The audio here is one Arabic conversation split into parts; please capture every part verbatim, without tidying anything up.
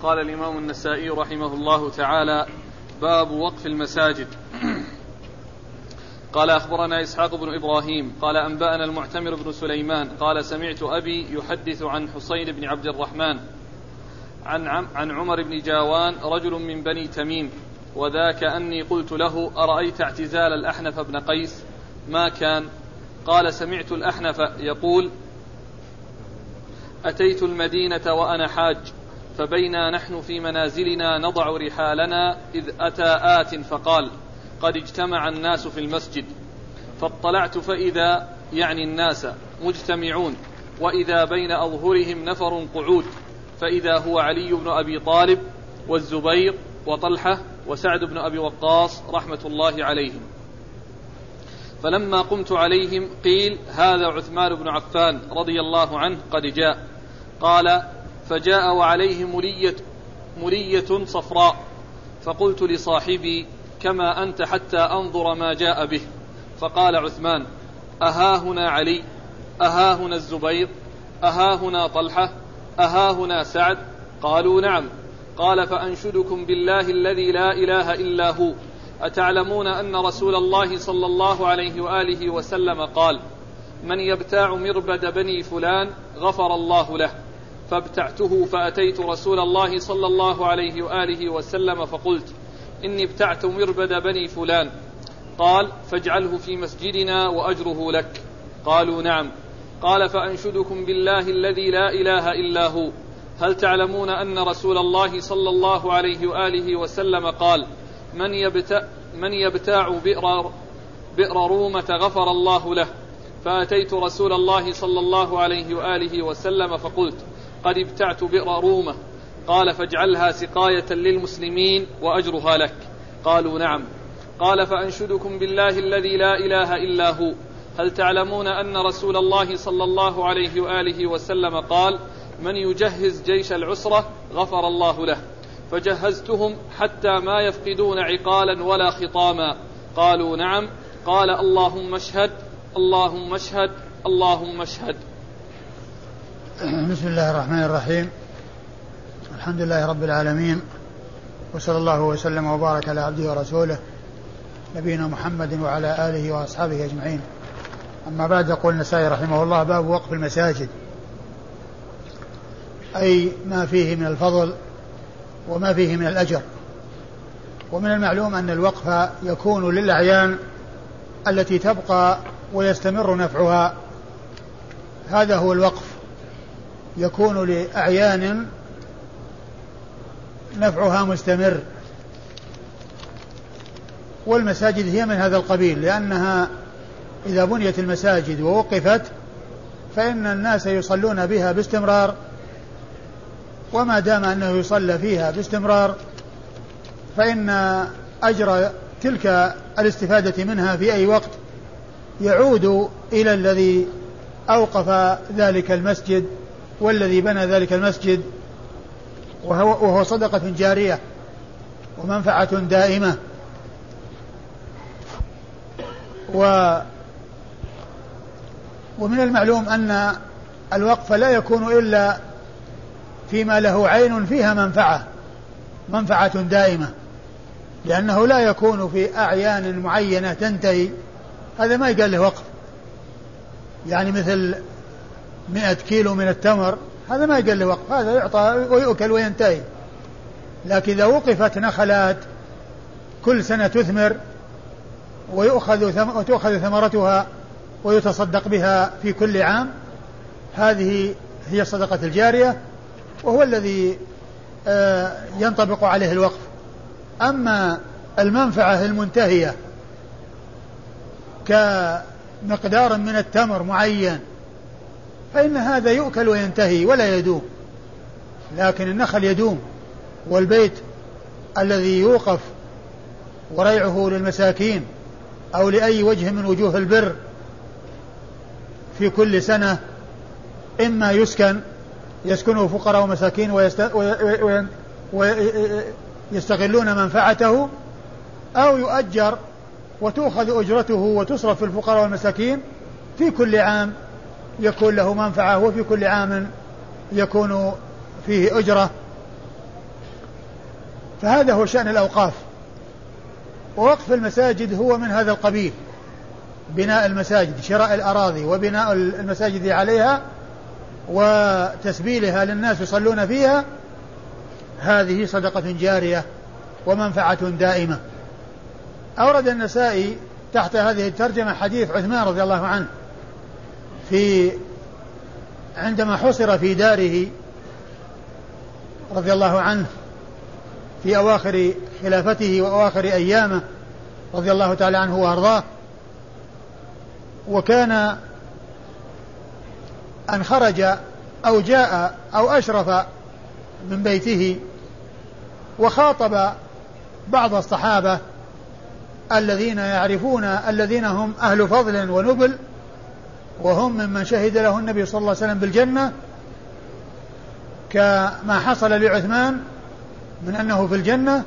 قال الإمام النسائي رحمه الله تعالى: باب وقف المساجد. قال أخبرنا إسحاق بن إبراهيم قال أنبأنا المعتمر بن سليمان قال سمعت أبي يحدث عن حسين بن عبد الرحمن عن, عن عمر بن جاوان رجل من بني تميم، وذاك أني قلت له: أرأيت اعتزال الأحنف بن قيس؟ ما كان؟ قال: سمعت الأحنف يقول: أتيت المدينة وأنا حاج، فبينا نحن في منازلنا نضع رحالنا إذ أتى آت فقال: قد اجتمع الناس في المسجد، فاطلعت فإذا يعني الناس مجتمعون، وإذا بين أظهرهم نفر قعود، فإذا هو علي بن أبي طالب والزبير وطلحة وسعد بن أبي وقاص رحمة الله عليهم. فلما قمت عليهم قيل: هذا عثمان بن عفان رضي الله عنه قد جاء. قال: فجاء وعليه ملية, ملية صفراء، فقلت لصاحبي: كما أنت حتى أنظر ما جاء به. فقال عثمان: أها هنا علي؟ أها هنا الزبير؟ أها هنا طلحة؟ أها هنا سعد؟ قالوا: نعم. قال: فأنشدكم بالله الذي لا إله إلا هو، أتعلمون أن رسول الله صلى الله عليه وآله وسلم قال: من يبتاع مربد بني فلان غفر الله له؟ فابتعته، فأتيت رسول الله صلى الله عليه وآله وسلم فقلت: إني ابتعت مربد بني فلان. قال: فاجعله في مسجدنا وأجره لك. قالوا: نعم. قال: فأنشدكم بالله الذي لا إله إلا هو، هل تعلمون أن رسول الله صلى الله عليه وآله وسلم قال: من يبتاع, من يبتاع بئر, بئر رومة غفر الله له؟ فأتيت رسول الله صلى الله عليه وآله وسلم فقلت: قد ابتعت بئر رومة. قال: فاجعلها سقاية للمسلمين وأجرها لك. قالوا: نعم. قال: فأنشدكم بالله الذي لا إله إلا هو، هل تعلمون أن رسول الله صلى الله عليه وآله وسلم قال: من يجهز جيش العسرة غفر الله له؟ فجهزتهم حتى ما يفقدون عقالا ولا خطاما. قالوا: نعم. قال: اللهم اشهد، اللهم اشهد، اللهم اشهد. بسم الله الرحمن الرحيم. الحمد لله رب العالمين، وصلى الله وسلم وبارك على عبده ورسوله نبينا محمد وعلى آله وأصحابه أجمعين. أما بعد، يقول النسائي رحمه الله: باب وقف المساجد، أي ما فيه من الفضل وما فيه من الأجر. ومن المعلوم أن الوقف يكون للأعيان التي تبقى ويستمر نفعها، هذا هو الوقف، يكون لأعيان نفعها مستمر. والمساجد هي من هذا القبيل، لأنها إذا بنيت المساجد ووقفت فإن الناس يصلون بها باستمرار، وما دام أنه يصلى فيها باستمرار فإن أجر تلك الاستفادة منها في أي وقت يعود إلى الذي أوقف ذلك المسجد والذي بنى ذلك المسجد، وهو, وهو صدقة جارية ومنفعة دائمة. و ومن المعلوم أن الوقف لا يكون إلا فيما له عين فيها منفعة منفعة دائمة، لأنه لا يكون في أعيان معينة تنتهي، هذا ما يقال له وقف. يعني مثل مئة كيلو من التمر، هذا ما يقال له وقف، هذا يعطى ويؤكل وينتهي. لكن إذا وقفت نخلات كل سنة تثمر ويؤخذ ثم وتؤخذ ثمرتها ويتصدق بها في كل عام، هذه هي الصدقة الجارية، وهو الذي ينطبق عليه الوقف. أما المنفعة المنتهية كمقدار من التمر معين فإن هذا يؤكل وينتهي ولا يدوم، لكن النخل يدوم. والبيت الذي يوقف وريعه للمساكين أو لأي وجه من وجوه البر في كل سنة إما يسكن يسكنه فقراء ومساكين ويستغلون منفعته، أو يؤجر وتؤخذ أجرته وتصرف في الفقراء والمساكين، في كل عام يكون له منفعة وفي كل عام يكون فيه أجرة. فهذا هو شأن الأوقاف. ووقف المساجد هو من هذا القبيل، بناء المساجد، شراء الأراضي وبناء المساجد عليها وتسبيلها للناس يصلون فيها، هذه صدقة جارية ومنفعة دائمة. أورد النسائي تحت هذه الترجمة حديث عثمان رضي الله عنه في عندما حصر في داره رضي الله عنه في أواخر خلافته وأواخر أيامه رضي الله تعالى عنه وأرضاه، وكان أن خرج أو جاء أو أشرف من بيته وخاطب بعض الصحابة الذين يعرفون الذين هم أهل فضل ونبل، وهم ممن شهد له النبي صلى الله عليه وسلم بالجنة، كما حصل لعثمان من أنه في الجنة.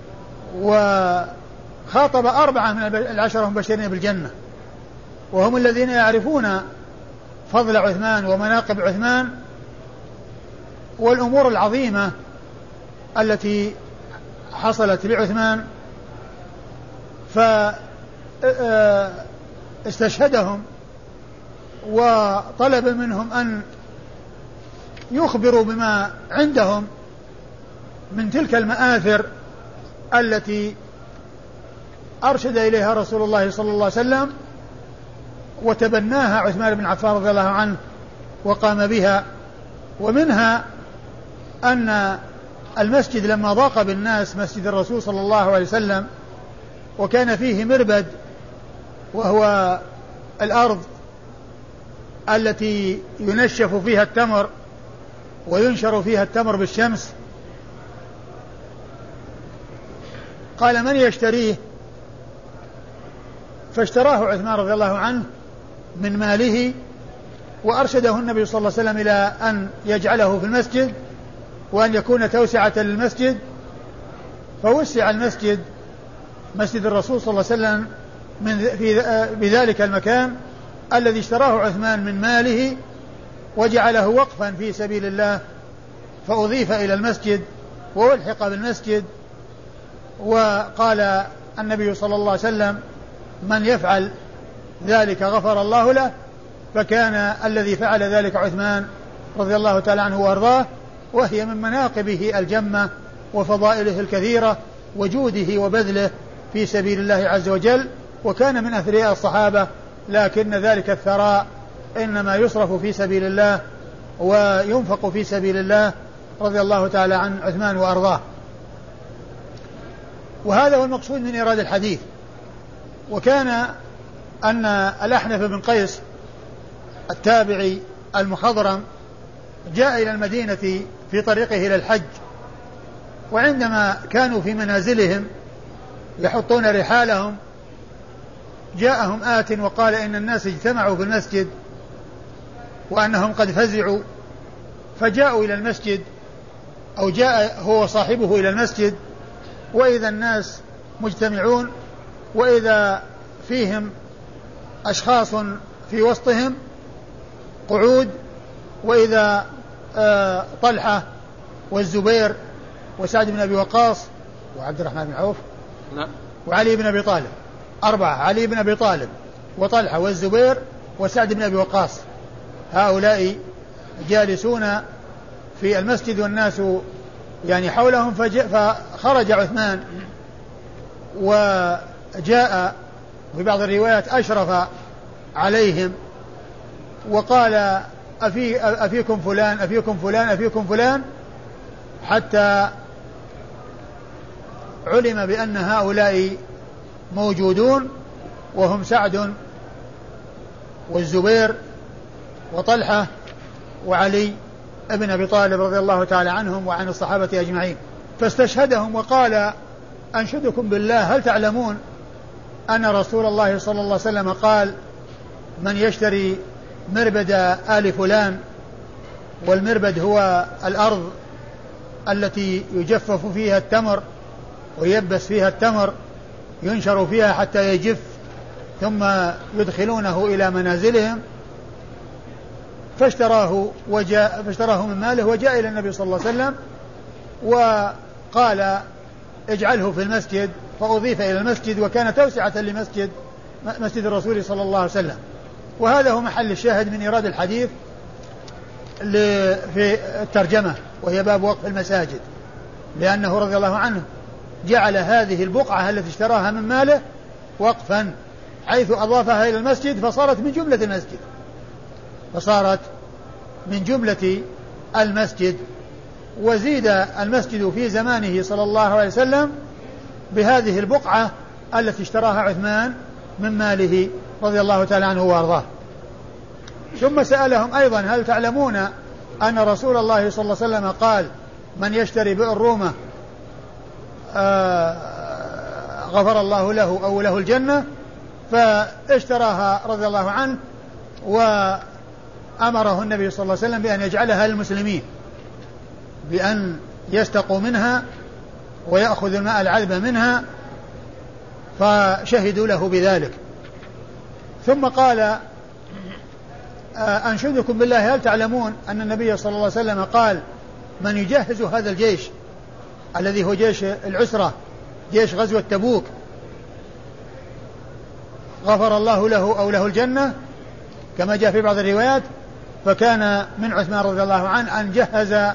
وخاطب أربعة من العشرة المبشرين بالجنة، وهم الذين يعرفون فضل عثمان ومناقب عثمان والأمور العظيمة التي حصلت لعثمان، فاستشهدهم وطلب منهم أن يخبروا بما عندهم من تلك المآثر التي أرشد إليها رسول الله صلى الله عليه وسلم وتبناها عثمان بن عفان رضي الله عنه وقام بها. ومنها أن المسجد لما ضاق بالناس، مسجد الرسول صلى الله عليه وسلم، وكان فيه مربد وهو الأرض التي ينشف فيها التمر وينشر فيها التمر بالشمس، قال من يشتريه؟ فاشتراه عثمان رضي الله عنه من ماله، وأرشده النبي صلى الله عليه وسلم إلى أن يجعله في المسجد وأن يكون توسعة للمسجد، فوسع المسجد مسجد الرسول صلى الله عليه وسلم من في بذلك المكان الذي اشتراه عثمان من ماله وجعله وقفا في سبيل الله، فأضيف إلى المسجد وألحق بالمسجد. وقال النبي صلى الله عليه وسلم من يفعل ذلك غفر الله له، فكان الذي فعل ذلك عثمان رضي الله تعالى عنه وأرضاه، وهي من مناقبه الجمة وفضائله الكثيرة وجوده وبذله في سبيل الله عز وجل، وكان من أثرياء الصحابة، لكن ذلك الثراء إنما يصرف في سبيل الله وينفق في سبيل الله رضي الله تعالى عن عثمان وأرضاه. وهذا هو المقصود من إيراد الحديث. وكان أن الأحنف بن قيس التابعي المخضرم جاء إلى المدينة في طريقه إلى الحج، وعندما كانوا في منازلهم يحطون رحالهم جاءهم آت وقال إن الناس اجتمعوا في المسجد وأنهم قد فزعوا، فجاءوا إلى المسجد أو جاء هو صاحبه إلى المسجد، وإذا الناس مجتمعون، وإذا فيهم أشخاص في وسطهم قعود، وإذا آه طلحة والزبير وسعد بن أبي وقاص وعبد الرحمن بن عوف لا. وعلي بن أبي طالب، أربعة، علي بن أبي طالب وطلحة والزبير وسعد بن أبي وقاص، هؤلاء جالسون في المسجد والناس يعني حولهم، فخرج عثمان وجاء في بعض الروايات أشرف عليهم وقال أفي أفيكم فلان أفيكم فلان أفيكم فلان، حتى علم بأن هؤلاء موجودون، وهم سعد والزبير وطلحة وعلي ابن أبي طالب رضي الله تعالى عنهم وعن الصحابة أجمعين. فاستشهدهم وقال أنشدكم بالله هل تعلمون أن رسول الله صلى الله عليه وسلم قال من يشتري مربد آل فلان، والمربد هو الأرض التي يجفف فيها التمر ويبس فيها التمر، ينشر فيها حتى يجف ثم يدخلونه إلى منازلهم، فاشتراه وجاء فاشتراه من ماله وجاء إلى النبي صلى الله عليه وسلم وقال اجعله في المسجد، فأضيف إلى المسجد، وكان توسعة لمسجد مسجد الرسول صلى الله عليه وسلم. وهذا هو محل الشاهد من إيراد الحديث في الترجمة، وهي باب وقف المساجد، لأنه رضي الله عنه جعل هذه البقعة التي اشتراها من ماله وقفا، حيث أضافها إلى المسجد فصارت من جملة المسجد فصارت من جملة المسجد. وزيد المسجد في زمانه صلى الله عليه وسلم بهذه البقعة التي اشتراها عثمان من ماله رضي الله تعالى عنه وارضاه. ثم سألهم أيضا: هل تعلمون أن رسول الله صلى الله عليه وسلم قال: من يشتري بئر رومة آه غفر الله له أو له الجنة؟ فاشتراها رضي الله عنه، وأمره النبي صلى الله عليه وسلم بأن يجعلها للمسلمين، بأن يستقوا منها ويأخذ الماء العذب منها، فشهدوا له بذلك. ثم قال: أنشدكم بالله، هل تعلمون أن النبي صلى الله عليه وسلم قال: من يجهز هذا الجيش الذي هو جيش العسرة، جيش غزوة تبوك، غفر الله له أو له الجنة، كما جاء في بعض الروايات. فكان من عثمان رضي الله عنه أن جهز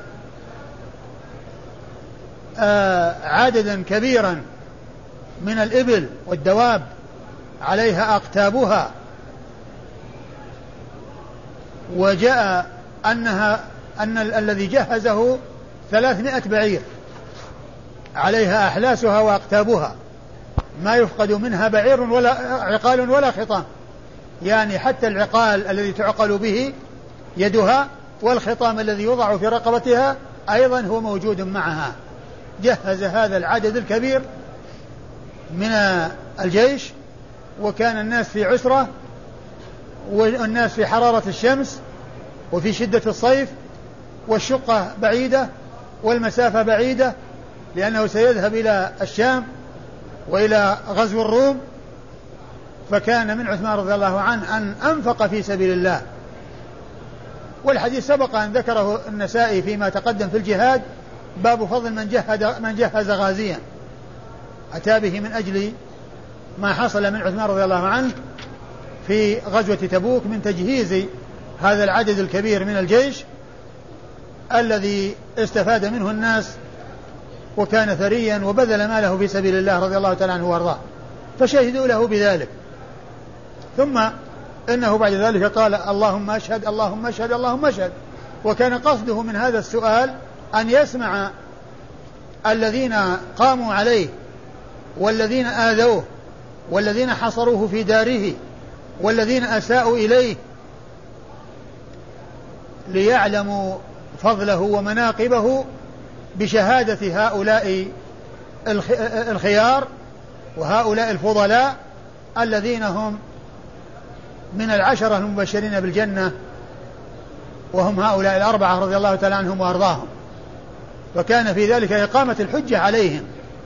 عددا كبيرا من الإبل والدواب عليها أقتابها، وجاء أنها أن الذي جهزه ثلاثمائة بعير عليها أحلاسها وأقتابها، ما يفقد منها بعير ولا عقال ولا خطام، يعني حتى العقال الذي تعقل به يدها والخطام الذي يوضع في رقبتها أيضا هو موجود معها. جهز هذا العدد الكبير من الجيش، وكان الناس في عسرة، والناس في حرارة الشمس وفي شدة الصيف، والشقة بعيدة والمسافة بعيدة، لأنه سيذهب إلى الشام وإلى غزو الروم. فكان من عثمان رضي الله عنه أن أنفق في سبيل الله. والحديث سبق أن ذكره النسائي فيما تقدم في الجهاد، باب فضل من جهز, من جهز غازيا، أتى به من أجل ما حصل من عثمان رضي الله عنه في غزوة تبوك من تجهيز هذا العدد الكبير من الجيش الذي استفاد منه الناس، وكان ثريا وبذل ماله في سبيل الله رضي الله تعالى عنه وارضاه، فشهدوا له بذلك. ثم إنه بعد ذلك قال: اللهم أشهد اللهم أشهد اللهم أشهد. وكان قصده من هذا السؤال أن يسمع الذين قاموا عليه والذين آذوه والذين حصروه في داره والذين أساءوا إليه، ليعلموا فضله ومناقبه بشهادة هؤلاء الخيار وهؤلاء الفضلاء الذين هم من العشرة المبشرين بالجنة، وهم هؤلاء الأربعة رضي الله تعالى عنهم وأرضاهم. وكان في ذلك إقامة الحجة عليهم،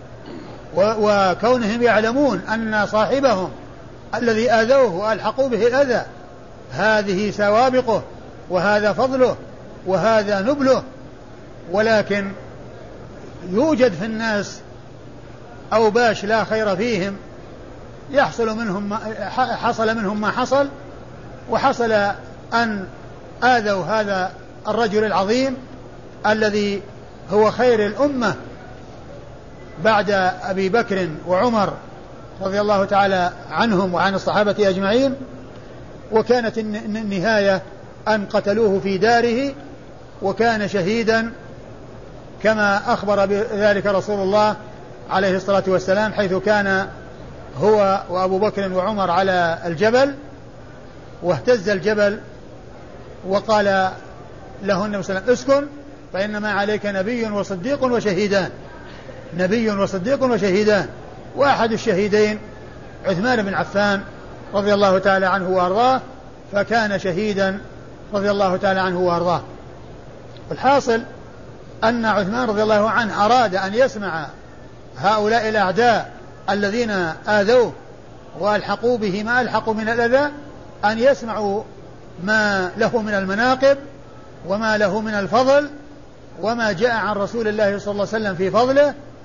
وكونهم يعلمون أن صاحبهم الذي آذوه وألحقوا به الأذى هذه سوابقه وهذا فضله وهذا نبله. ولكن يوجد في الناس أوباش لا خير فيهم، يحصل منهم ما حصل منهم ما حصل، وحصل أن آذوا هذا الرجل العظيم الذي هو خير الأمة بعد أبي بكر وعمر رضي الله تعالى عنهم وعن الصحابة أجمعين. وكانت النهاية أن قتلوه في داره، وكان شهيدا كما أخبر بذلك رسول الله عليه الصلاة والسلام، حيث كان هو وأبو بكر وعمر على الجبل، واهتز الجبل، وقال له النبي صلى الله عليه وسلم: اسكن فإنما عليك نبي وصديق وشهيدان، نبي وصديق وشهيدان. وأحد الشهيدين عثمان بن عفان رضي الله تعالى عنه وأرضاه، فكان شهيدا رضي الله تعالى عنه وأرضاه. الحاصل أن عثمان رضي الله عنه أراد أن يسمع هؤلاء الأعداء الذين آذوه وألحقوا به ما ألحقوا من الأذى، أن يسمعوا ما له من المناقب وما له من الفضل وما جاء عن رسول الله صلى الله عليه وسلم في فضله،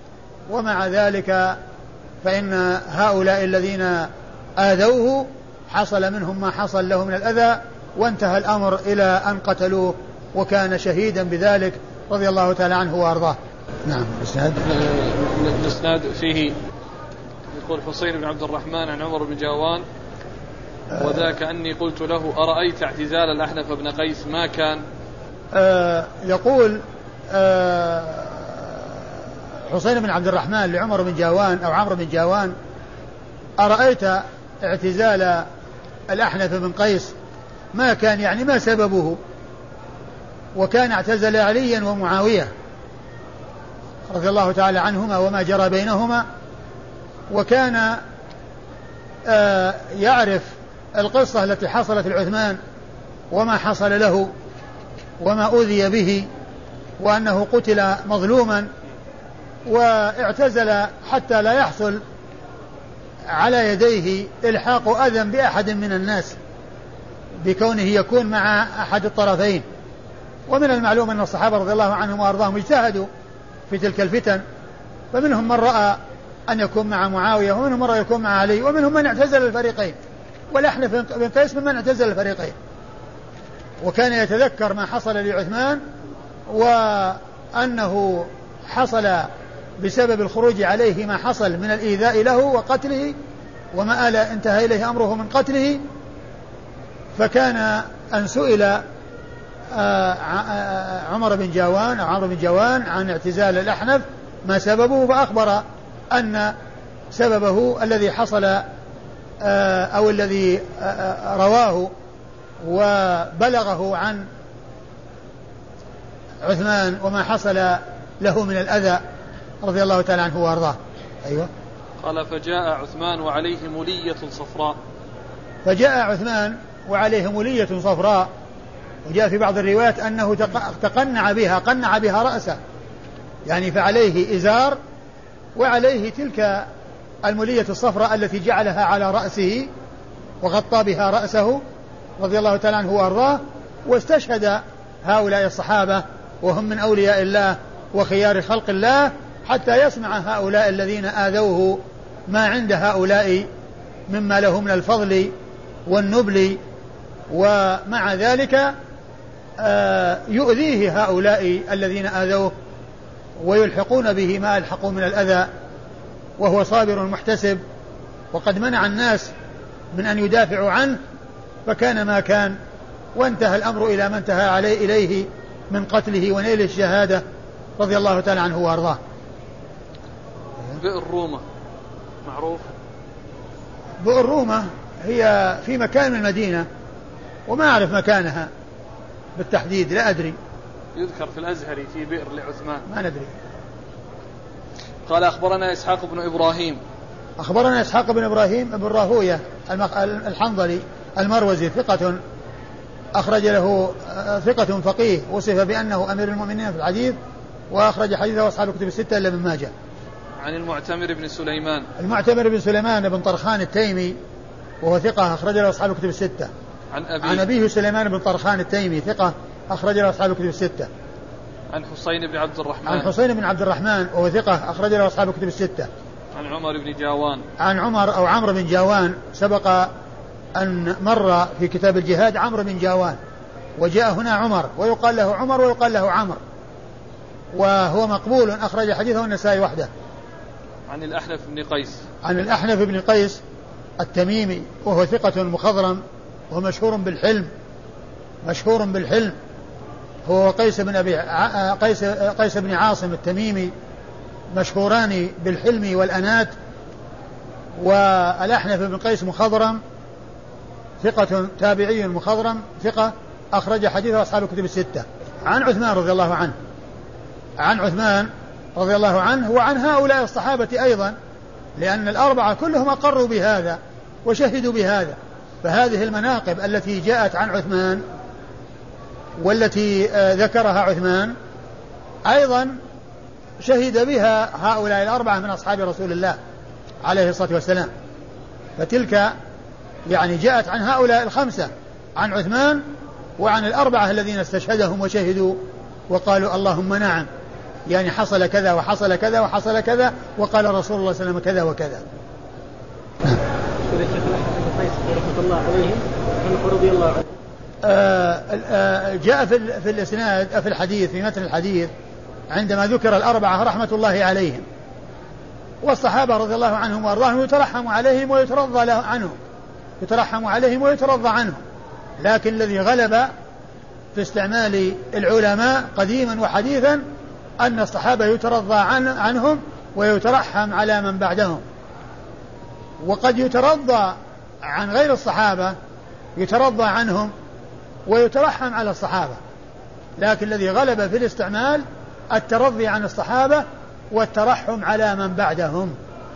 ومع ذلك فإن هؤلاء الذين آذوه حصل منهم ما حصل له من الأذى، وانتهى الأمر إلى أن قتلوه، وكان شهيدا بذلك رضي الله تعالى عنه وأرضاه. نعم. الإسناد الإسناد فيه يقول حسين بن عبد الرحمن عن عمر بن جاوان وذاك أني قلت له أرأيت اعتزال الأحنف بن قيس ما كان؟ آه يقول آه حسين بن عبد الرحمن لعمر بن جاوان أو عمرو بن جاوان أرأيت اعتزال الأحنف بن قيس ما كان، يعني ما سببه؟ وكان اعتزل عليا ومعاوية رضي الله تعالى عنهما وما جرى بينهما، وكان آه يعرف القصة التي حصلت لعثمان وما حصل له وما أوذي به، وأنه قتل مظلوما واعتزل حتى لا يحصل على يديه إلحاق أذى بأحد من الناس بكونه يكون مع أحد الطرفين. ومن المعلوم أن الصحابة رضي الله عنهم وأرضاهم اجتهدوا في تلك الفتن، فمنهم من رأى أن يكون مع معاوية، ومنهم من رأى يكون مع علي، ومنهم من اعتزل الفريقين، والأحنف بن قيس ممن اعتزل الفريقين. وكان يتذكر ما حصل لعثمان وأنه حصل بسبب الخروج عليه ما حصل من الإيذاء له وقتله، وما آل انتهى إليه أمره من قتله. فكان أن سئل عمر بن جاوان أو عمرو بن جاوان عن اعتزال الأحنف ما سببه، فأخبر أن سببه الذي حصل أو الذي رواه وبلغه عن عثمان وما حصل له من الأذى رضي الله تعالى عنه وارضاه. أيوة. قال فجاء عثمان وعليه ملية صفراء. فجاء عثمان وعليه ملية صفراء، وجاء في بعض الروايات أنه تقنع بها قنع بها رأسه، يعني فعليه إزار وعليه تلك الملية الصفراء التي جعلها على رأسه وغطى بها رأسه رضي الله تعالى عنه وارضاه. واستشهد هؤلاء الصحابة وهم من أولياء الله وخيار خلق الله حتى يسمع هؤلاء الذين آذوه ما عند هؤلاء مما له من الفضل والنبل، ومع ذلك يؤذيه هؤلاء الذين آذوه ويلحقون به ما يلحقون من الأذى، وهو صابر محتسب، وقد منع الناس من أن يدافعوا عنه، فكان ما كان، وانتهى الأمر إلى ما انتهى عليه إليه من قتله ونيل الشهادة رضي الله تعالى عنه وارضاه. بئر رومة معروف. بئر رومة هي في مكان من المدينة وما أعرف مكانها بالتحديد، لا أدري. يذكر في الأزهري في بئر لعثمان، ما ندري. قال أخبرنا إسحاق بن إبراهيم. أخبرنا إسحاق بن إبراهيم بن راهوية الحنظلي المروزي ثقة أخرج له ثقة فقيه، وصف بأنه أمير المؤمنين في الحديث، وأخرج حديثه أصحاب الكتب الستة إلا ابن ماجه. عن المعتمر بن سليمان. المعتمر بن سليمان بن طرخان التيمي وهو ثقة أخرج له أصحاب الكتب الستة. عن أبيه. عن أبيه سليمان بن طرخان التيمي ثقة أخرج له أصحاب الكتب الستة. عن حسين بن عبد الرحمن. عن حسين بن عبد الرحمن وهو ثقة أخرج له أصحاب الكتب الستة. عن عمر بن جاوان. عن عمر أو عمرو بن جاوان، سبق أن مر في كتاب الجهاد عمرو بن جاوان، وجاء هنا عمر ويقال له عمر ويقال له عمرو، وهو مقبول أخرج حديثه النسائي وحده. عن الأحنف بن قيس. عن الأحنف بن قيس التميمي وهو ثقة مخضرم ومشهور بالحلم، مشهور بالحلم هو قيس بن أبي قيس قيس بن عاصم التميمي، مشهوران بالحلم والأنات. والأحنف بن قيس مخضرم ثقة تابعي مخضرم ثقة أخرج حديثه أصحاب الكتب الستة. عن عثمان رضي الله عنه، عن عثمان رضي الله عنه وعن هؤلاء الصحابة أيضا، لأن الأربعة كلهم أقروا بهذا وشهدوا بهذا. فهذه المناقب التي جاءت عن عثمان والتي ذكرها عثمان أيضا شهد بها هؤلاء الأربعة من أصحاب رسول الله عليه الصلاة والسلام. فتلك يعني جاءت عن هؤلاء الخمسة، عن عثمان وعن الأربعة الذين استشهدهم وشهدوا وقالوا اللهم نعم. يعني حصل كذا وحصل كذا وحصل كذا وقال رسول الله صلى الله عليه وسلم كذا وكذا. رحمة الله عليهم رضي الله عنه. آه آه جاء في, في الإسناد في الحديث في متن الحديث عندما ذكر الأربعة رحمة الله عليهم، والصحابة رضي الله عنهم وأرضاهم يترحم عليهم ويترضى عنهم يترحم عليهم ويترضى عنهم، لكن الذي غلب في استعمال العلماء قديما وحديثا أن الصحابة يترضى عن عنهم ويترحم على من بعدهم، وقد يترضى عن غير الصحابة يترضى عنهم ويترحم على الصحابة، لكن الذي غلب في الاستعمال الترضي عن الصحابة والترحم على من بعدهم.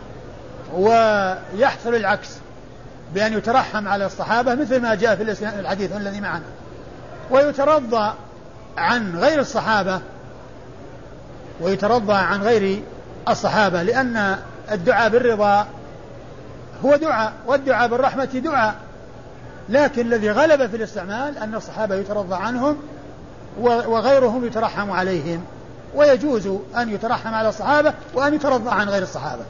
ويحصل العكس بأن يترحم على الصحابة مثل ما جاء في الحديث الذي معنا، ويترضى عن غير الصحابة ويترضى عن غير الصحابة، لأن الدعاء بالرضا هو دعاء والدعاء بالرحمة دعاء، لكن الذي غلب في الاستعمال أن الصحابة يترضى عنهم وغيرهم يترحم عليهم، ويجوز أن يترحم على الصحابة وأن يترضى عن غير الصحابة.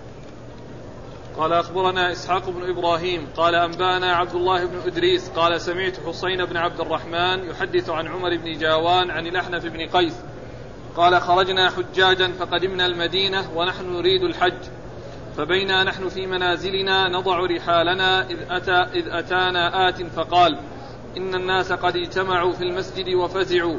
قال أخبرنا إسحاق بن إبراهيم قال أنبانا عبد الله بن إدريس قال سمعت حسين بن عبد الرحمن يحدث عن عمر بن جاوان عن الأحنف بن قيس قال خرجنا حجاجا فقدمنا المدينة ونحن نريد الحج، فبينا نحن في منازلنا نضع رحالنا إذ, أتى إذ أتانا آت فقال إن الناس قد اجتمعوا في المسجد وفزعوا،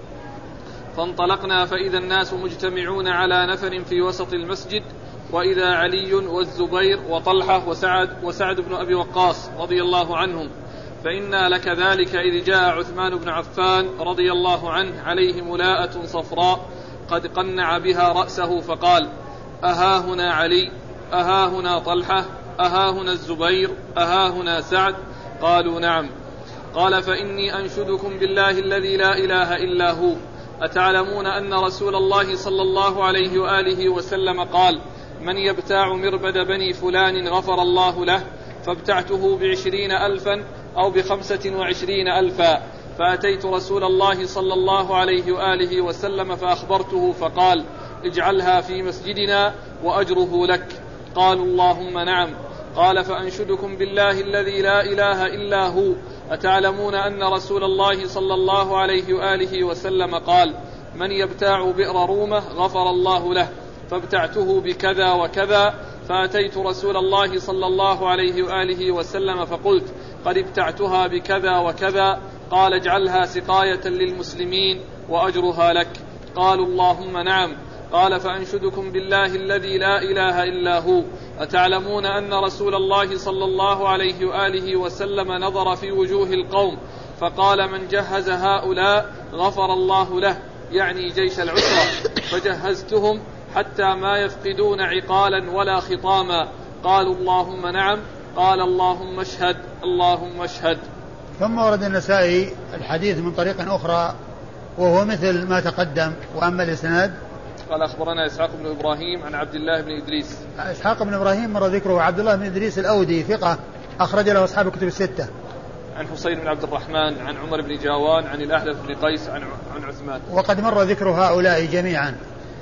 فانطلقنا فإذا الناس مجتمعون على نفر في وسط المسجد، وإذا علي والزبير وطلحة وسعد, وسعد بن أبي وقاص رضي الله عنهم، فإنا لك ذلك إذ جاء عثمان بن عفان رضي الله عنه عليه ملاءة صفراء قد قنع بها رأسه فقال أها هنا علي أها هنا طلحة أها هنا الزبير أها هنا سعد؟ قالوا نعم. قال فإني أنشدكم بالله الذي لا إله إلا هو، أتعلمون أن رسول الله صلى الله عليه وآله وسلم قال من يبتاع مربد بني فلان غفر الله له، فابتعته بعشرين ألفا أو بخمسة وعشرين ألفا، فأتيت رسول الله صلى الله عليه وآله وسلم فأخبرته فقال اجعلها في مسجدنا وأجره لك. قالوا اللهم نعم. قال فأنشدكم بالله الذي لا إله إلا هو، أتعلمون أن رسول الله صلى الله عليه وآله وسلم قال من يبتاع بئر رومة غفر الله له، فابتعته بكذا وكذا، فأتيت رسول الله صلى الله عليه وآله وسلم فقلت قد ابتعتها بكذا وكذا، قال اجعلها سقاية للمسلمين وأجرها لك. قالوا اللهم نعم. قال فأنشدكم بالله الذي لا إله إلا هو، أتعلمون أن رسول الله صلى الله عليه وآله وسلم نظر في وجوه القوم فقال من جهز هؤلاء غفر الله له، يعني جيش العسرة، فجهزتهم حتى ما يفقدون عقالا ولا خطاما. قالوا اللهم نعم. قال اللهم اشهد اللهم اشهد. ثم ورد النسائي الحديث من طريق أخرى وهو مثل ما تقدم. وأما الإسناد قال أخبرنا إسحاق بن إبراهيم عن عبد الله بن إدريس. إسحاق بن إبراهيم مر ذكره. عبد الله بن إدريس الأودي ثقة أخرج له أصحاب الكتب الستة. عن حسين بن عبد الرحمن عن عمر بن جاوان عن الأحنف بن قيس عن عن عثمان. وقد مر ذكر هؤلاء جميعا.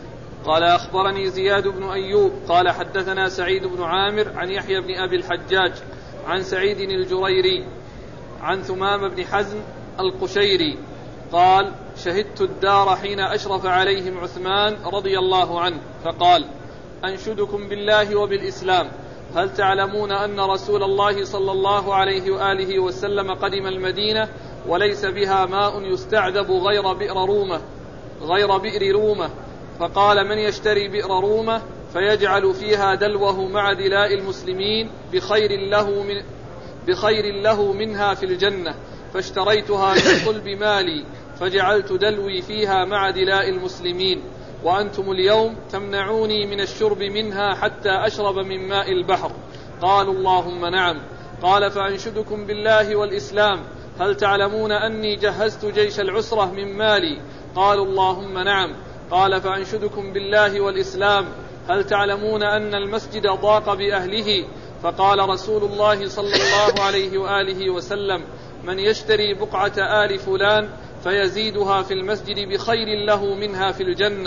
قال أخبرني زياد بن أيوب قال حدثنا سعيد بن عامر عن يحيى بن أبي الحجاج عن سعيد الجريري عن ثمام بن حزم القشيري قال شهدت الدار حين أشرف عليهم عثمان رضي الله عنه فقال أنشدكم بالله وبالإسلام، هل تعلمون أن رسول الله صلى الله عليه وآله وسلم قدم المدينة وليس بها ماء يستعذب غير بئر رومة غير بئر رومة، فقال من يشتري بئر رومة فيجعل فيها دلوه مع دلاء المسلمين بخير له من بخير له منها في الجنة، فاشتريتها من قلب مالي فجعلت دلوي فيها مع دلاء المسلمين، وأنتم اليوم تمنعوني من الشرب منها حتى أشرب من ماء البحر. قالوا اللهم نعم. قال فأنشدكم بالله والإسلام، هل تعلمون أني جهزت جيش العسرة من مالي؟ قالوا اللهم نعم. قال فأنشدكم بالله والإسلام، هل تعلمون أن المسجد ضاق بأهله؟ فقال رسول الله صلى الله عليه وآله وسلم من يشتري بقعة آل فلان فيزيدها في المسجد بخير له منها في الجنة،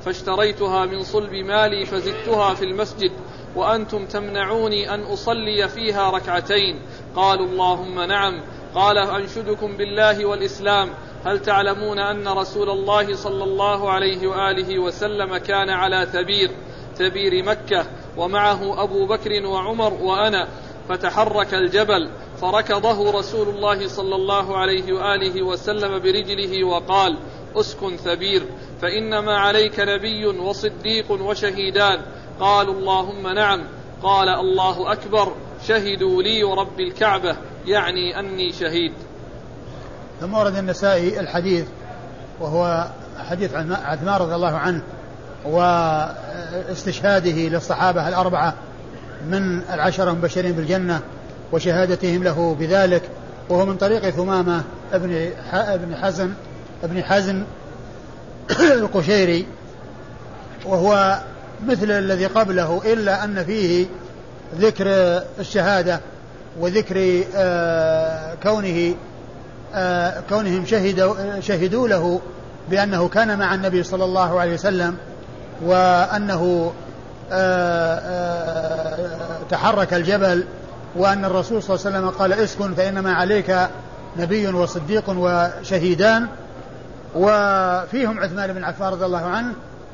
فاشتريتها من صلب مالي فزدتها في المسجد وأنتم تمنعوني أن أصلي فيها ركعتين. قالوا اللهم نعم. قال أنشدكم بالله والإسلام، هل تعلمون أن رسول الله صلى الله عليه وآله وسلم كان على ثبير ثبير مكة ومعه أبو بكر وعمر وأنا، فتحرك الجبل فركضه رسول الله صلى الله عليه وآله وسلم برجله وقال أسكن ثبير فإنما عليك نبي وصديق وشهيدان. قالوا اللهم نعم. قال الله أكبر، شهدوا لي ورب الكعبة، يعني أني شهيد. ثم ورد النسائي الحديث وهو حديث عثمان رضي الله عنه واستشهاده للصحابة الأربعة من العشرة المبشرين بالجنة وشهادتهم له بذلك، وهو من طريق ثمامة ابن ابن حزن ابن حزن القشيري، وهو مثل الذي قبله إلا أن فيه ذكر الشهادة وذكر آه كونه آه كونهم شهدوا, شهدوا له بأنه كان مع النبي صلى الله عليه وسلم، وأنه آه آه تحرك الجبل، وأن الرسول صلى الله عليه وسلم قال اسكن فإنما عليك نبي وصديق وشهيدان، وفيهم عثمان بن عفان رضي الله عنه،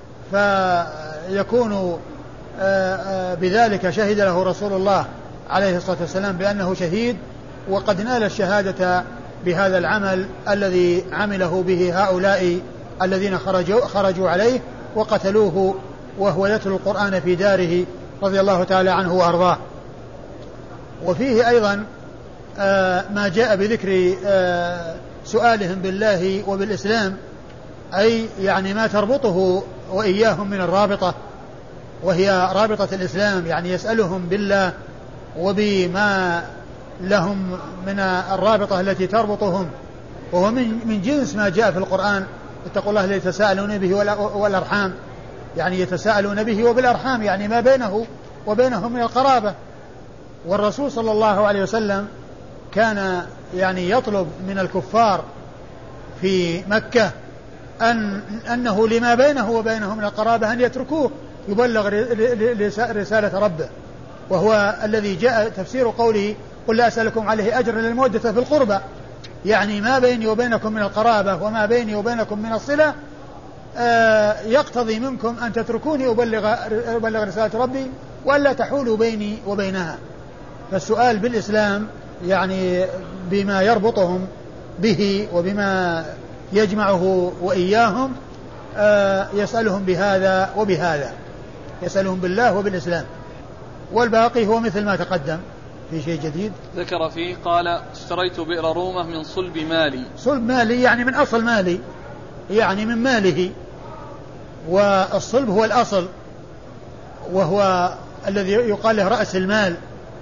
فيكون بذلك شهد له رسول الله عليه الصلاة والسلام بأنه شهيد، وقد نال الشهادة بهذا العمل الذي عمله به هؤلاء الذين خرجوا, خرجوا عليه وقتلوه وهو يتلو القرآن في داره رضي الله تعالى عنه وأرضاه. وفيه أيضا ما جاء بذكر سؤالهم بالله وبالإسلام، أي يعني ما تربطه وإياهم من الرابطة، وهي رابطة الإسلام، يعني يسألهم بالله وبما لهم من الرابطة التي تربطهم، وهو من جنس ما جاء في القرآن اتقوا الله الذي يتساءلون به والأرحام، يعني يتساءلون به وبالأرحام يعني ما بينه وبينهم من القرابة. والرسول صلى الله عليه وسلم كان يعني يطلب من الكفار في مكة أن أنه لما بينه وبينهم من القرابة أن يتركوه يبلغ رسالة ربه، وهو الذي جاء تفسير قوله قل لا أسألكم عليه أجر للمودة في القربى، يعني ما بيني وبينكم من القرابة وما بيني وبينكم من الصلة يقتضي منكم أن تتركوني أبلغ, أبلغ رسالة ربي وألا تحولوا بيني وبينها. فالسؤال بالإسلام يعني بما يربطهم به وبما يجمعه وإياهم يسألهم بهذا وبهذا، يسألهم بالله وبالإسلام، والباقي هو مثل ما تقدم. في شيء جديد ذكر فيه قال اشتريت بئر رومة من صلب مالي. صلب مالي يعني من أصل مالي، يعني من ماله، والصلب هو الأصل وهو الذي يقال له رأس المال.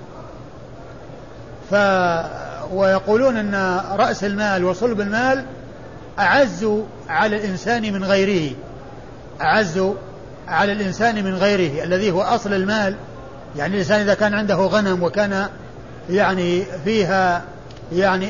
ف ويقولون أن رأس المال وصلب المال أعز على الإنسان من غيره، أعز على الإنسان من غيره الذي هو أصل المال. يعني الإنسان إذا كان عنده غنم وكان يعني فيها يعني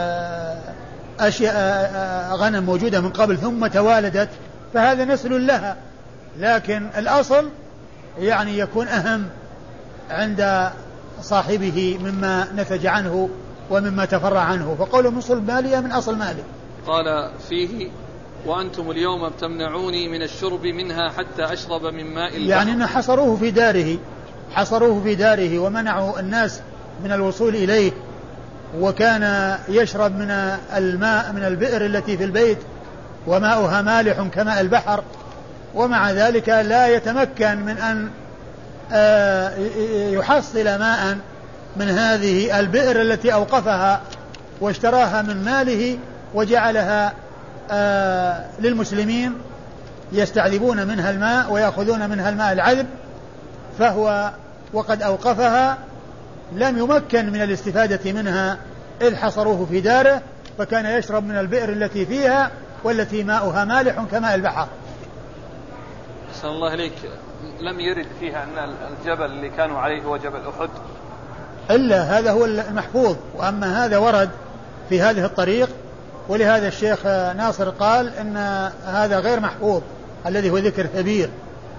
أشياء غنم موجودة من قبل ثم توالدت فهذا نسل لها، لكن الأصل يعني يكون أهم عند صاحبه مما نتج عنه ومما تفرع عنه. فقوله من صلب مالي من أصل مالي. قال فيه وأنتم اليوم تمنعوني من الشرب منها حتى أشرب من ماء البحر، يعني أن حصروه في داره، حصروه في داره ومنعوا الناس من الوصول إليه، وكان يشرب من الماء من البئر التي في البيت وماؤها مالح كماء البحر، ومع ذلك لا يتمكن من أن يحصل ماء من هذه البئر التي أوقفها واشتراها من ماله وجعلها للمسلمين يستعذبون منها الماء ويأخذون منها الماء العذب، فهو وقد أوقفها لم يمكن من الاستفادة منها إذ حصروه في داره، فكان يشرب من البئر التي فيها والتي ماؤها مالح كماء البحر. أحسن الله إليك، لم يرد فيها أن الجبل اللي كانوا عليه هو جبل أحد إلا هذا هو المحفوظ، وأما هذا ورد في هذه الطريق، ولهذا الشيخ ناصر قال إن هذا غير محفوظ الذي هو ذكر كبير.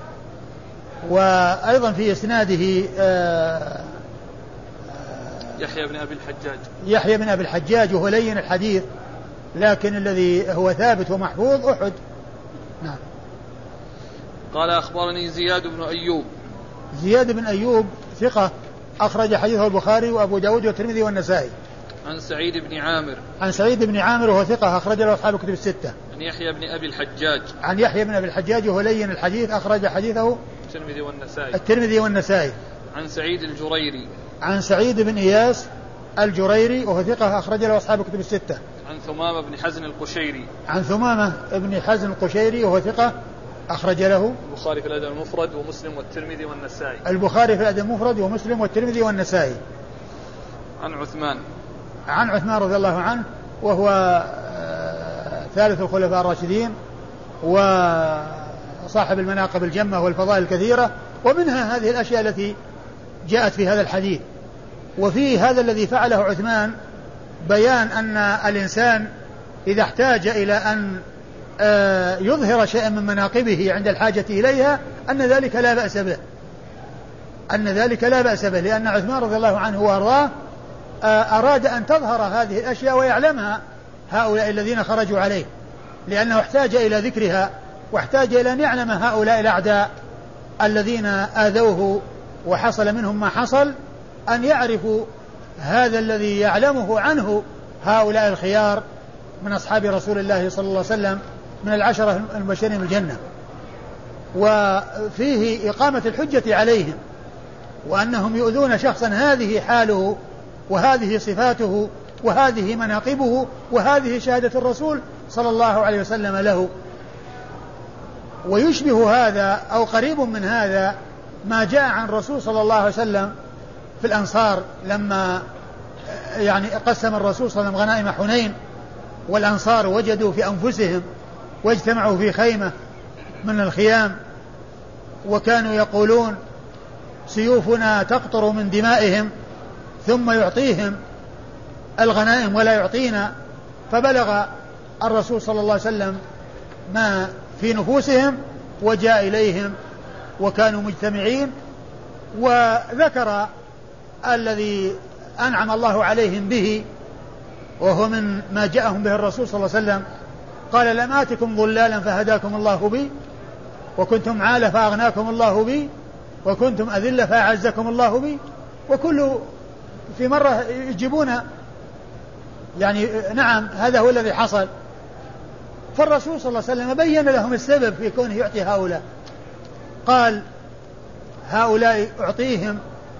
وأيضا في إسناده آه يحيى بن أبي الحجاج يحيى بن أبي الحجاج وهو لين الحديث، لكن الذي هو ثابت ومحفوظ أحد. نعم. قال أخبرني زياد بن أيوب. زياد بن أيوب ثقة أخرج حديثه البخاري وأبو داود والترمذي والنسائي. عن سعيد بن عامر. عن سعيد بن عامر وهو ثقة أخرج له أصحاب الكتب الستة. عن يحيى بن أبي الحجاج. عن يحيى بن أبي الحجاج وهو لين الحديث أخرج حديثه الترمذي والنسائي. الترمذي والنسائي. عن سعيد الجريري. عن سعيد بن إياس الجريري وهو ثقة أخرج له أصحاب الكتب الستة. عن ثمامة بن حزن القشيري. عن ثمامة بن حزن القشيري وهو ثقة أخرج له البخاري في الأدب المفرد ومسلم والترمذي والنسائي. البخاري في الأدب المفرد ومسلم والترمذي والنسائي. عن عثمان. عن عثمان رضي الله عنه وهو ثالث الخلفاء الراشدين وصاحب المناقب الجمة والفضائل الكثيرة، ومنها هذه الأشياء التي جاءت في هذا الحديث. وفي هذا الذي فعله عثمان بيان أن الإنسان إذا احتاج إلى أن يظهر شيئا من مناقبه عند الحاجة إليها أن ذلك لا بأس به أن ذلك لا بأس به لأن عثمان رضي الله عنه وأرضاه أراد أن تظهر هذه الأشياء ويعلمها هؤلاء الذين خرجوا عليه، لأنه احتاج إلى ذكرها واحتاج إلى أن يعلم هؤلاء الأعداء الذين آذوه وحصل منهم ما حصل أن يعرفوا هذا الذي يعلمه عنه هؤلاء الخيار من أصحاب رسول الله صلى الله عليه وسلم من العشرة المبشرين بالجنة، وفيه إقامة الحجة عليهم وأنهم يؤذون شخصا هذه حاله وهذه صفاته وهذه مناقبه وهذه شهادة الرسول صلى الله عليه وسلم له. ويشبه هذا أو قريب من هذا ما جاء عن الرسول صلى الله عليه وسلم في الأنصار لما يعني قسم الرسول صلى الله عليه وسلم غنائم حنين، والأنصار وجدوا في أنفسهم واجتمعوا في خيمة من الخيام وكانوا يقولون سيوفنا تقطر من دمائهم ثم يعطيهم الغنائم ولا يعطينا، فبلغ الرسول صلى الله عليه وسلم ما في نفوسهم وجاء إليهم وكانوا مجتمعين وذكر الذي أنعم الله عليهم به وهو من ما جاءهم به الرسول صلى الله عليه وسلم. قال لم آتكم ضلالا فهداكم الله بي وكنتم عالة فأغناكم الله بي وكنتم أذلة فأعزكم الله بي، وكل في مرة يجيبون يعني نعم هذا هو الذي حصل. فالرسول صلى الله عليه وسلم بين لهم السبب في كونه يعطي هؤلاء، قال هؤلاء أعطيهم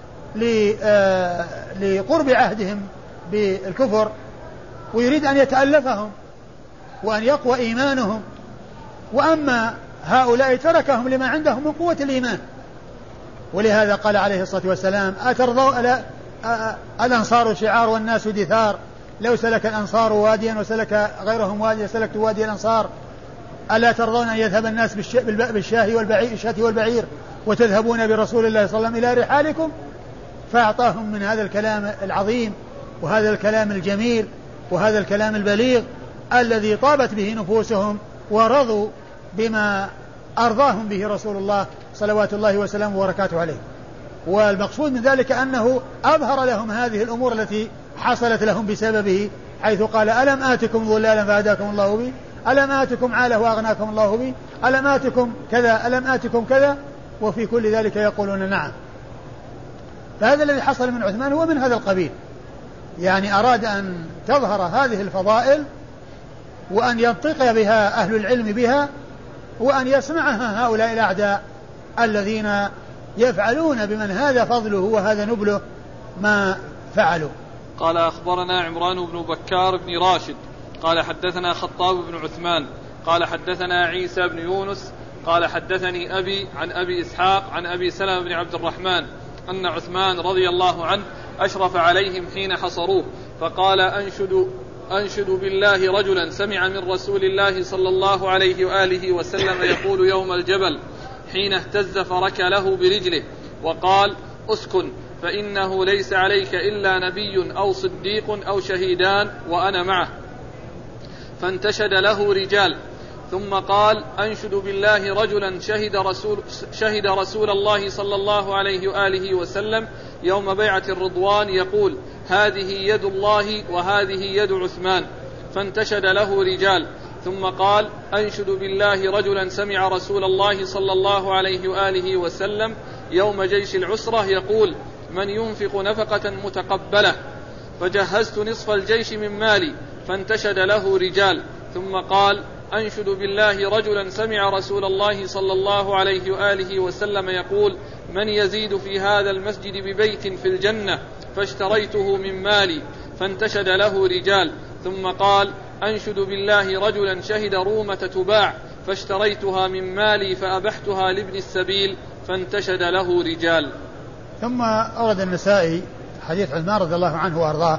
لقرب عهدهم بالكفر ويريد أن يتألفهم وأن يقوى إيمانهم، وأما هؤلاء تركهم لما عندهم من قوة الإيمان. ولهذا قال عليه الصلاة والسلام أترضوا ألا الأنصار شعار والناس دثار، لو سلك الأنصار واديا وسلك غيرهم واديا سلكت وادي الأنصار، ألا ترضون أن يذهب الناس بالشاه والبعير الشاة والبعير وتذهبون برسول الله صلى الله عليه وسلم إلى رحالكم. فأعطاهم من هذا الكلام العظيم وهذا الكلام الجميل وهذا الكلام البليغ الذي طابت به نفوسهم ورضوا بما أرضاهم به رسول الله صلوات الله وسلامه وبركاته عليه. والمقصود من ذلك أنه أظهر لهم هذه الأمور التي حصلت لهم بسببه، حيث قال ألم آتكم ظلالا فهداكم الله بي، ألم آتكم عاله وأغناكم الله بي، ألم آتكم كذا، ألم آتكم كذا، وفي كل ذلك يقولون نعم. فهذا الذي حصل من عثمان هو من هذا القبيل، يعني أراد أن تظهر هذه الفضائل وأن ينطق بها أهل العلم بها وأن يسمعها هؤلاء الأعداء الذين يفعلون بمن هذا فضله وهذا نبله ما فعلوا. قال أخبرنا عمران بن بكار بن راشد قال حدثنا خطاب بن عثمان قال حدثنا عيسى بن يونس قال حدثني أبي عن أبي إسحاق عن أبي سلمة بن عبد الرحمن أن عثمان رضي الله عنه أشرف عليهم حين حصروه فقال أنشد, أنشد بالله رجلا سمع من رسول الله صلى الله عليه وآله وسلم يقول يوم الجبل حين اهتز فرك له برجله وقال أسكن فإنه ليس عليك إلا نبي أو صديق أو شهيدان وأنا معه. فانتشد له رجال ثم قال: أنشد بالله رجلا شهد رسول, شهد رسول الله صلى الله عليه وآله وسلم يوم بيعة الرضوان يقول: هذه يد الله وهذه يد عثمان، فانتشد له رجال. ثم قال: أنشد بالله رجلا سمع رسول الله صلى الله عليه وآله وسلم يوم جيش العسرة يقول: من ينفق نفقة متقبلة، فجهزت نصف الجيش من مالي، فانتشد له رجال. ثم قال: أنشد بالله رجلا سمع رسول الله صلى الله عليه وآله وسلم يقول: من يزيد في هذا المسجد ببيت في الجنة، فاشتريته من مالي، فانتشد له رجال. ثم قال: أنشد بالله رجلا شهد رومة تباع، فاشتريتها من مالي فأبحتها لابن السبيل، فانتشد له رجال. ثم أورد النسائي حديث عثمان رضي الله عنه وأرضاه.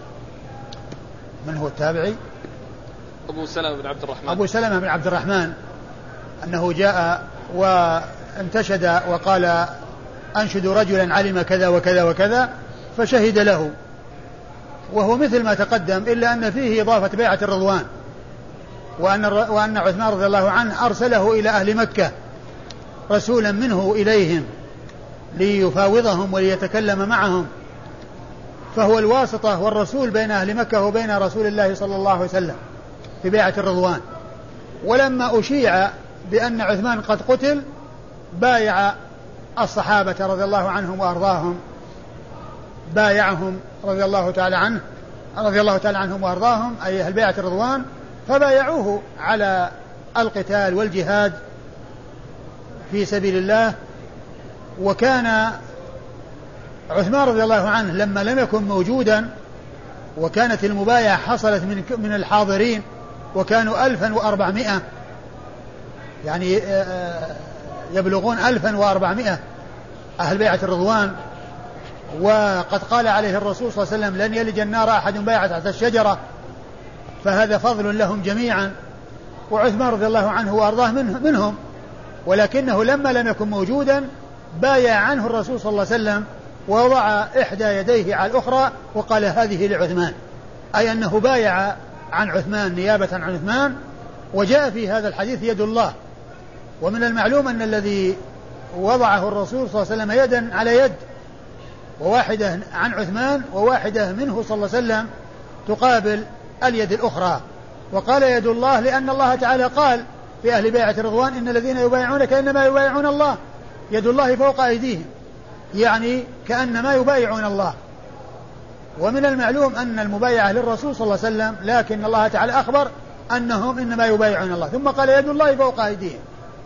من هو التابعي؟ أبو سلمة بن عبد الرحمن. أبو سلمة بن عبد الرحمن أنه جاء وانتشد وقال: أنشد رجلا علم كذا وكذا وكذا، فشهد له، وهو مثل ما تقدم، إلا أن فيه إضافة بيعة الرضوان، وأن, وأن عثمان رضي الله عنه أرسله إلى أهل مكة رسولا منه إليهم ليفاوضهم وليتكلم معهم، فهو الواسطة والرسول بين أهل مكة وبين رسول الله صلى الله عليه وسلم في بيعة الرضوان. ولما أشيع بأن عثمان قد قتل بايع الصحابة رضي الله عنهم وأرضاهم، بايعهم رضي الله تعالى عنه رضي الله تعالى عنهم وأرضاهم، أي أهل بيعة الرضوان، فبايعوه على القتال والجهاد في سبيل الله. وكان عثمان رضي الله عنه لما لم يكن موجودا وكانت المبايعة حصلت من من الحاضرين، وكانوا ألفا وأربعمائة، يعني يبلغون ألفا وأربعمائة أهل بيعة الرضوان. وقد قال عليه الرسول صلى الله عليه وسلم: لن يلج النار أحد بايع تحت الشجرة، فهذا فضل لهم جميعا. وعثمان رضي الله عنه وأرضاه منهم، ولكنه لما لم يكن موجودا بايع عنه الرسول صلى الله عليه وسلم، ووضع إحدى يديه على الأخرى وقال: هذه لعثمان، أي أنه بايع عن عثمان نيابة عن عثمان. وجاء في هذا الحديث يد الله. ومن المعلوم أن الذي وضعه الرسول صلى الله عليه وسلم يدا على يد، وواحدة عن عثمان وواحدة منه صلى الله عليه وسلم تقابل اليد الأخرى. وقال يد الله لأن الله تعالى قال في أهل بيعة الرضوان: إن الذين يبايعونك إنما يبايعون الله، يد الله فوق أيديهم، يعني كأنما يبايعون الله. ومن المعلوم أن المبايعة للرسول صلى الله عليه وسلم، لكن الله تعالى أخبر أنهم إنما يبايعون الله، ثم قال يد الله فوق أيديهم.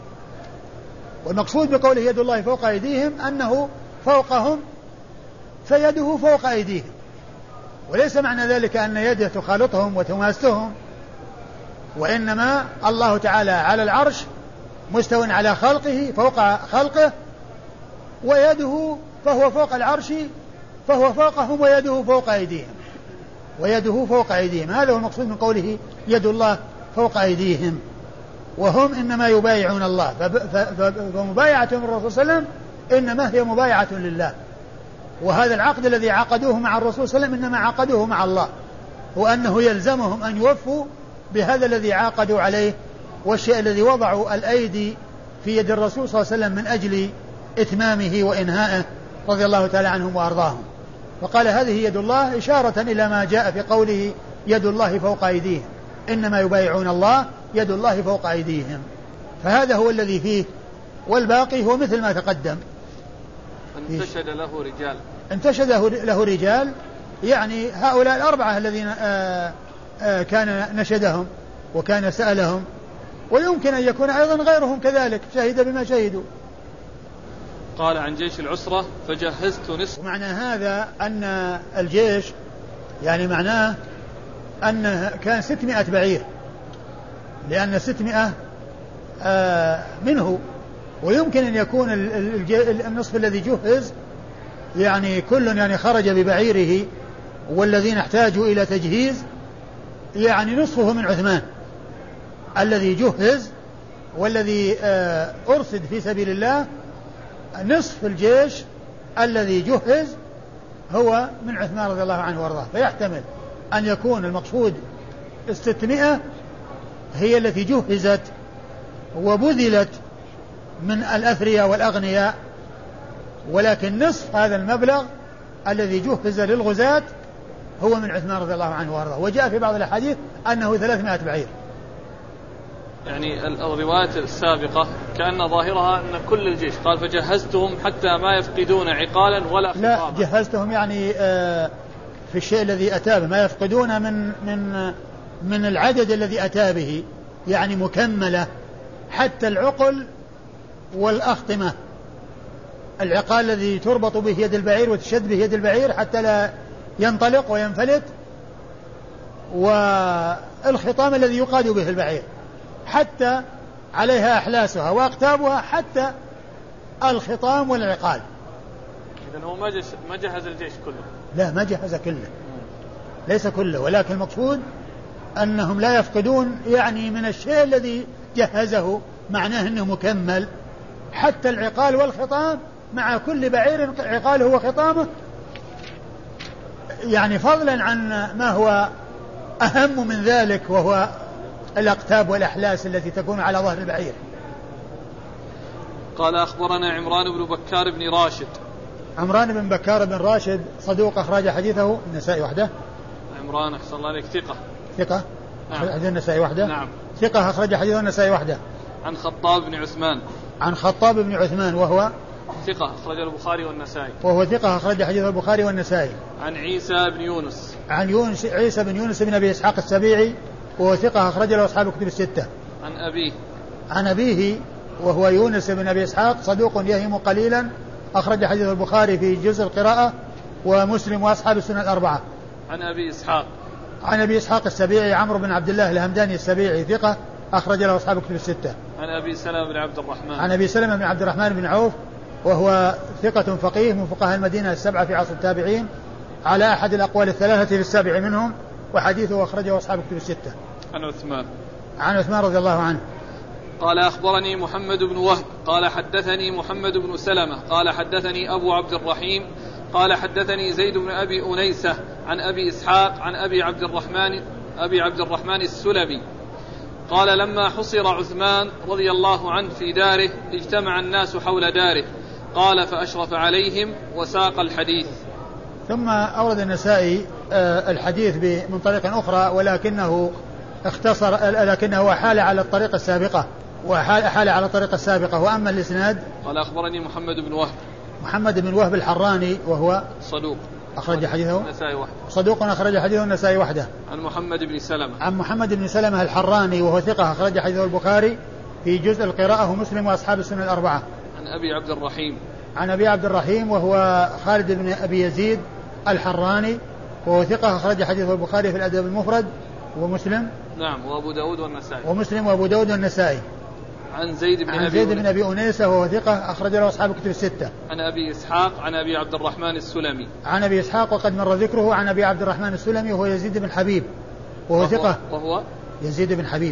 والمقصود بقوله يد الله فوق أيديهم أنه فوقهم فيده فوق أيديهم، وليس معنى ذلك أن يده تخالطهم وتماسهم، وإنما الله تعالى على العرش مستو على خلقه فوق خلقه، ويده فهو فوق العرش فهو فوقهم ويده فوق أيديهم، ويده فوق أيديهم. هذا هو المقصود من قوله يد الله فوق أيديهم، وهم إنما يبايعون الله. فمبايعتهم الرسول صلى الله عليه وسلم إنما هي مبايعة لله. وهذا العقد الذي عقدوه مع الرسول صلى الله عليه وسلم إنما عقدوه مع الله، وأنه يلزمهم أن يوفوا بهذا الذي عاقدوا عليه، والشيء الذي وضعوا الأيدي في يد الرسول صلى الله عليه وسلم من أجل إتمامه وإنهائه رضي الله تعالى عنهم وأرضاهم. وقال: هذه يد الله، إشارة إلى ما جاء في قوله يد الله فوق أيديهم، إنما يبايعون الله يد الله فوق أيديهم. فهذا هو الذي فيه، والباقي هو مثل ما تقدم. انتشد له رجال، انتشد له رجال، يعني هؤلاء الأربعة الذين آآ آآ كان نشدهم وكان سألهم، ويمكن أن يكون أيضا غيرهم كذلك شهد بما شهدوا. قال: عن جيش العسرة فجهزت نصف. معنى هذا أن الجيش، يعني معناه أن كان ستمائة بعير، لأن ستمائة منه، ويمكن أن يكون النصف الذي جهز يعني كل يعني خرج ببعيره، والذين احتاجوا إلى تجهيز يعني نصفه من عثمان الذي جهز والذي أرصد في سبيل الله. نصف الجيش الذي جهز هو من عثمان رضي الله عنه وارضاه. فيحتمل أن يكون المقصود الستمائة هي التي جهزت وبذلت من الأثرياء والأغنياء، ولكن نصف هذا المبلغ الذي جهز للغزاة هو من عثمان رضي الله عنه وارضاه. وجاء في بعض الأحاديث أنه ثلاثمائة بعير. يعني الرواية السابقة كأن ظاهرها أن كل الجيش، قال فجهزتهم حتى ما يفقدون عقالا ولا خطابا. لا، جهزتهم يعني آه في الشيء الذي أتى به، ما يفقدون من من من العدد الذي أتى به، يعني مكملة حتى العقل والأخطمة، العقال الذي تربط به يد البعير وتشد به يد البعير حتى لا ينطلق وينفلت، والخطام الذي يقاد به البعير حتى عليها أحلاسها وأقتابها حتى الخطام والعقال. إذن هو ما جهز الجيش كله؟ لا، ما جهز كله، ليس كله، ولكن المقصود أنهم لا يفقدون يعني من الشيء الذي جهزه، معناه أنه مكمل حتى العقال والخطام، مع كل بعير عقاله وخطامه، يعني فضلا عن ما هو أهم من ذلك وهو الأقتاب والأحلاس التي تكون على ظهر البعير. قال أخبرنا عمران بن بكار بن راشد. عمران بن بكار بن راشد صدوق أخرج حديثه النسائي وحده. عمران أحسن الله عليك ثقة. ثقة. نعم. حديث النسائي وحده. نعم. ثقة أخرج حديثه النسائي وحده. عن خطاب بن عثمان. عن خطاب بن عثمان وهو ثقة أخرج البخاري والنسائي. وهو ثقة أخرج حديث البخاري والنسائي. عن عيسى بن يونس. عن يونس عيسى بن يونس بن أبي إسحاق السبيعي وهو ثقة أخرج له أصحاب الكتب الستة. عن أبيه. عن أبيه وهو يونس بن أبي إسحاق صدوق يهم قليلا، أخرج حديث البخاري في جزء القراءة ومسلم وأصحاب السنن الأربعة. عن أبي إسحاق. عن أبي إسحاق السبيعي عمرو بن عبد الله الهمداني السبيعي ثقة أخرج له أصحاب الكتب الستة. عن أبي سلمة بن عبد الرحمن. عن أبي سلمة بن عبد الرحمن بن عوف وهو ثقة فقيه من فقهاء المدينة السبعة في عصر التابعين، على أحد الأقوال الثلاثة في السابع منهم، وحديثه أخرجه أصحاب الكتب الستة. عن عثمان. عن عثمان رضي الله عنه. قال أخبرني محمد بن وهب قال حدثني محمد بن سلمة قال حدثني أبو عبد الرحيم قال حدثني زيد بن أبي أنيسة عن أبي إسحاق عن أبي عبد الرحمن أبي عبد الرحمن السلمي قال لما حصر عثمان رضي الله عنه في داره اجتمع الناس حول داره، قال فأشرف عليهم وساق الحديث. ثم أورد النسائي الحديث من طريق أخرى، ولكنه اختصر لكنه حال على الطريقة السابقة وحال على الطريقة السابقة. وأما الإسناد قال أخبرني محمد بن وهب. محمد بن وهب الحراني وهو صدوق أخرج حديثه النسائي وحده. صدوق أخرج حديثه النسائي وحده. عن محمد بن سلمة. عن محمد بن سلمة الحراني وهو ثقة أخرج حديثه البخاري في جزء القراءة ومسلم وأصحاب السنن الأربعة. عن أبي عبد الرحيم. عن أبي عبد الرحيم وهو خالد بن أبي يزيد الحراني وهو ثقة أخرج حديثه البخاري في الأدب المفرد ومسلم. نعم. وأبو داود والنسائي. ومسلم وأبو داود والنسائي. عن زيد بن عن أبي زيد بن أبي أنيسة وهو ثقة أخرج له أصحاب الكتب الستة. عن أبي إسحاق عن أبي عبد الرحمن السلمي. عن أبي إسحاق وقد مر ذكره. عن أبي عبد الرحمن السلمي وهو يزيد بن حبيب وهو, وهو ثقة. وهو يزيد بن حبيب.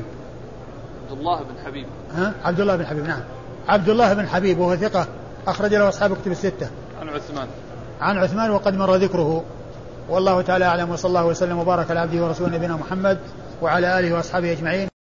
عبد الله بن حبيب. ها؟ عبد الله بن حبيب. نعم، عبد الله بن حبيب وهو ثقة أخرج له أصحاب الكتب الستة. عن عثمان. عن عثمان وقد مر ذكره. والله تعالى أعلم، وصلى الله وسلم وبارك على عبده ورسوله نبينا محمد وعلى آله وأصحابه أجمعين.